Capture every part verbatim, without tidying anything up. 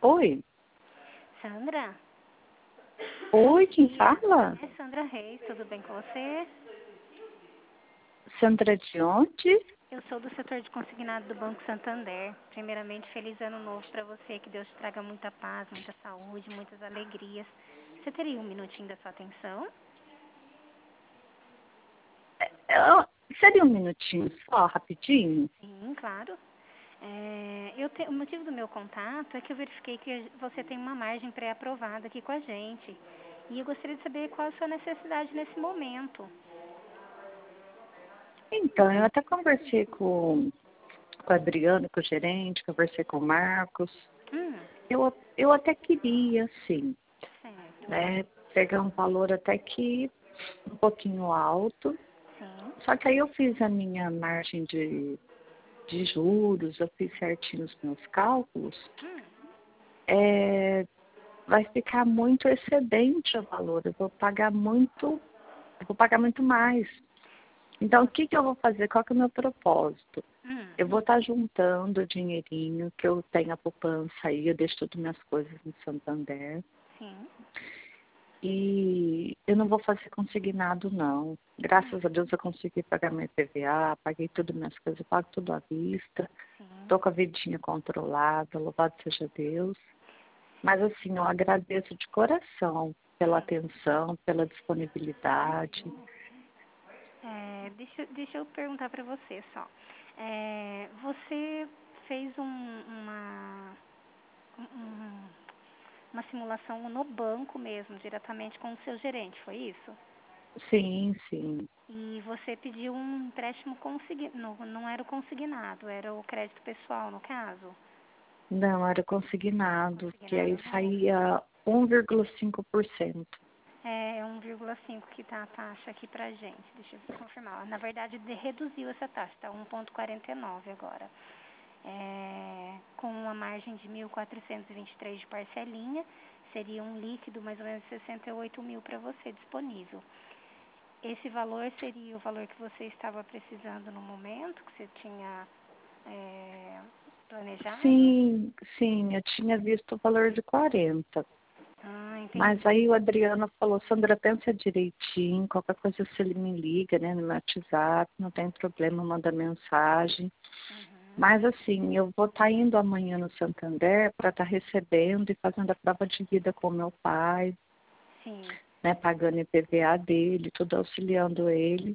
Oi? Sandra? Oi, quem Dia. fala? É Sandra Reis, tudo bem com você? Sandra de onde? Eu sou do setor de consignado do Banco Santander. Primeiramente, feliz ano novo para você, que Deus te traga muita paz, muita saúde, muitas alegrias. Você teria um minutinho da sua atenção? Eu- seria um minutinho só, rapidinho? Sim, claro. É, eu te- o motivo do meu contato é que eu verifiquei que você tem uma margem pré-aprovada aqui com a gente. E eu gostaria de saber qual a sua necessidade nesse momento. Então, eu até conversei com, com o Adriano, com o gerente, conversei com o Marcos. Hum, Eu, eu até queria, sim, certo. né, pegar um valor até que um pouquinho alto. Sim. Só que aí eu fiz a minha margem de, de juros, eu fiz certinho os meus cálculos. Hum, É, vai ficar muito excedente o valor, eu vou pagar muito, eu vou pagar muito mais. Então, o que, que eu vou fazer? Qual que é o meu propósito? hum, Eu vou estar juntando o dinheirinho que eu tenho a poupança aí, eu deixo todas minhas coisas no Santander. sim. E eu não vou fazer consignado, não. Graças a Deus eu consegui pagar minha I P V A, paguei tudo minhas coisas, eu pago tudo à vista. Sim. Estou com a vidinha controlada, louvado seja Deus. Mas assim, eu agradeço de coração pela Sim. atenção, pela disponibilidade. É, deixa, deixa eu perguntar para você só. É, você fez um, uma, um- uma simulação no banco mesmo, diretamente com o seu gerente, foi isso? Sim, sim. E você pediu um empréstimo consignado, não, não era o consignado, era o crédito pessoal, no caso? Não, era consignado, que Consignado aí não. saía um vírgula cinco por cento. É um vírgula cinco que tá a taxa aqui pra gente. Deixa eu confirmar. Na verdade, de- reduziu essa taxa, tá um vírgula quarenta e nove agora. É, com uma margem de mil quatrocentos e vinte e três de parcelinha, seria um líquido mais ou menos sessenta e oito mil para você disponível. Esse valor seria o valor que você estava precisando no momento, que você tinha é, planejado? Sim, sim, eu tinha visto o valor de quarenta. Ah, Mas entendi. aí o Adriano falou, Sandra, pensa direitinho, qualquer coisa você me liga, né, no meu WhatsApp, não tem problema, manda mensagem. Uhum, Mas assim, eu vou estar indo amanhã no Santander para estar recebendo e fazendo a prova de vida com meu pai, sim. né, pagando I P V A dele, tudo auxiliando ele.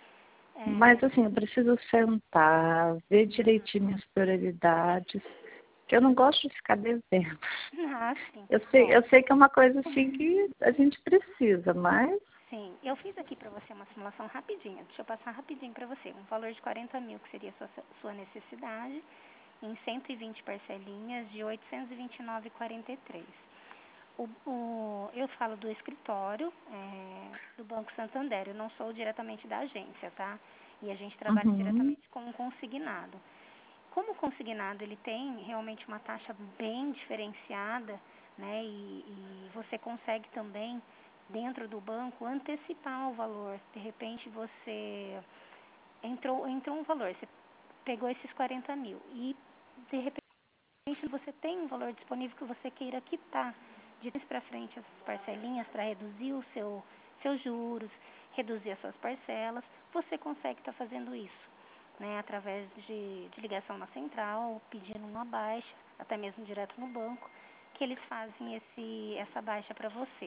Mas É, assim, eu preciso sentar, ver direitinho minhas prioridades, que eu não gosto de ficar devendo. ah, sim. Eu sei, Ó, eu sei que é uma coisa assim que a gente precisa, mas sim, eu fiz aqui para você uma simulação rapidinha. Deixa eu passar rapidinho para você. Um valor de quarenta mil, que seria a sua, sua necessidade, em cento e vinte parcelinhas de oitocentos e vinte e nove vírgula quarenta e três. O, o, eu falo do escritório é, do Banco Santander, eu não sou diretamente da agência, tá? E a gente trabalha uhum, diretamente com um consignado. Como o consignado ele tem realmente uma taxa bem diferenciada, né? E, e você consegue também, dentro do banco, antecipar o valor. De repente você entrou, entrou um valor, você pegou esses quarenta mil e de repente você tem um valor disponível que você queira quitar de trás para frente essas parcelinhas para reduzir o seu seus juros, reduzir as suas parcelas, você consegue estar fazendo isso, né, através de, de ligação na central, pedindo uma baixa, até mesmo direto no banco, que eles fazem esse essa baixa para você.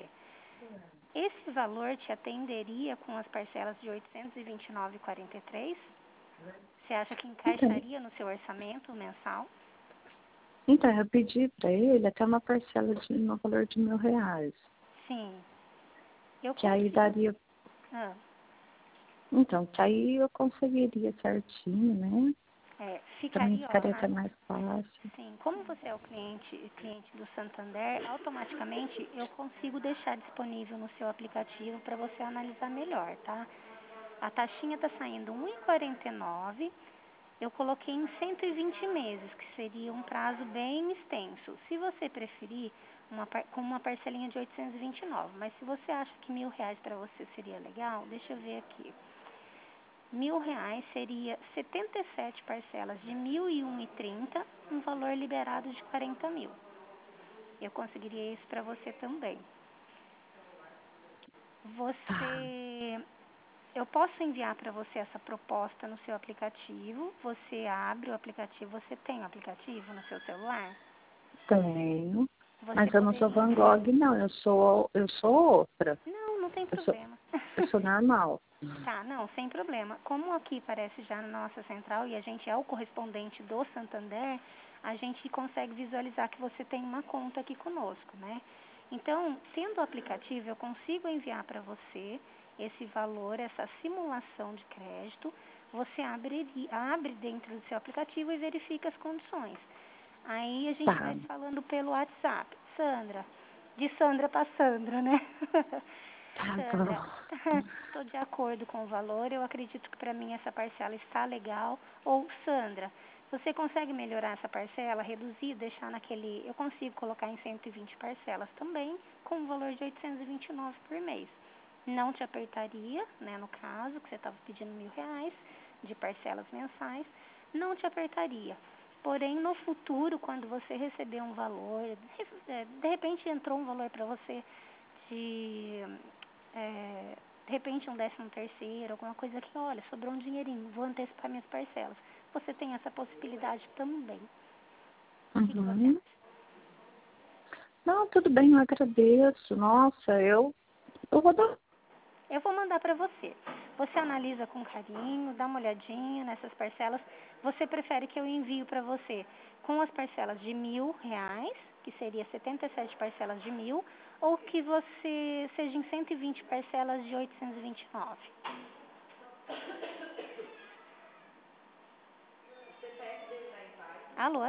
Esse valor te atenderia com as parcelas de oitocentos e vinte e nove vírgula quarenta e três? Você acha que então, encaixaria no seu orçamento mensal? então eu pedi para ele até uma parcela de, no valor de mil reais, Sim, eu que aí consigo. daria, Ah, então, que aí eu conseguiria certinho, né? é, Para mim ficaria, ó, ficaria até a- mais fácil. sim, como você é o cliente, cliente do Santander, automaticamente eu consigo deixar disponível no seu aplicativo para você analisar melhor, tá? A taxinha está saindo um vírgula quarenta e nove. Eu coloquei em cento e vinte meses, que seria um prazo bem extenso. Se você preferir, uma, par- com uma parcelinha de oitocentos e vinte e nove, mas se você acha que mil reais para você seria legal, deixa eu ver aqui. Mil reais seria setenta e sete parcelas de mil e um e trinta, um valor liberado de quarenta mil. eu conseguiria isso para você também. Tá. Você, eu posso enviar para você essa proposta no seu aplicativo. Você abre o aplicativo, você tem o aplicativo no seu celular? Tenho. Você Mas eu não sou poderia. Van Gogh, não. Eu sou, eu sou outra. Não, não tem Eu sou, problema. eu sou normal. Tá, não, sem problema. Como aqui parece já na nossa central e a gente é o correspondente do Santander, a gente consegue visualizar que você tem uma conta aqui conosco, né? Então, tendo o aplicativo, eu consigo enviar para você esse valor, essa simulação de crédito. Você abre, abre dentro do seu aplicativo e verifica as condições. Aí a gente Tá. vai se falando pelo WhatsApp. Sandra, de Sandra para Sandra, né? Tá Sandra, bom. estou de acordo com o valor, eu acredito que para mim essa parcela está legal. Ou, Sandra, você consegue melhorar essa parcela, reduzir, deixar naquele... Eu consigo colocar em cento e vinte parcelas também, com o valor de oitocentos e vinte e nove por mês. Não te apertaria, né, no caso, que você estava pedindo mil reais de parcelas mensais, não te apertaria. Porém, no futuro, quando você receber um valor, de repente entrou um valor para você de, é, de repente um décimo terceiro, alguma coisa que, olha, sobrou um dinheirinho, vou antecipar minhas parcelas. Você tem essa possibilidade também. O que, que você Uhum. acha? Não, tudo bem, eu agradeço. Nossa, eu, eu vou dar. Eu vou mandar para você. Você analisa com carinho, dá uma olhadinha nessas parcelas. Você prefere que eu envie para você com as parcelas de mil reais, que seria setenta e sete parcelas de mil, ou que você seja em cento e vinte parcelas de oitocentos e vinte e nove? Alô?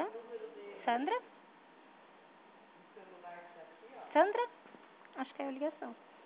Sandra? Sandra? Acho que é a ligação.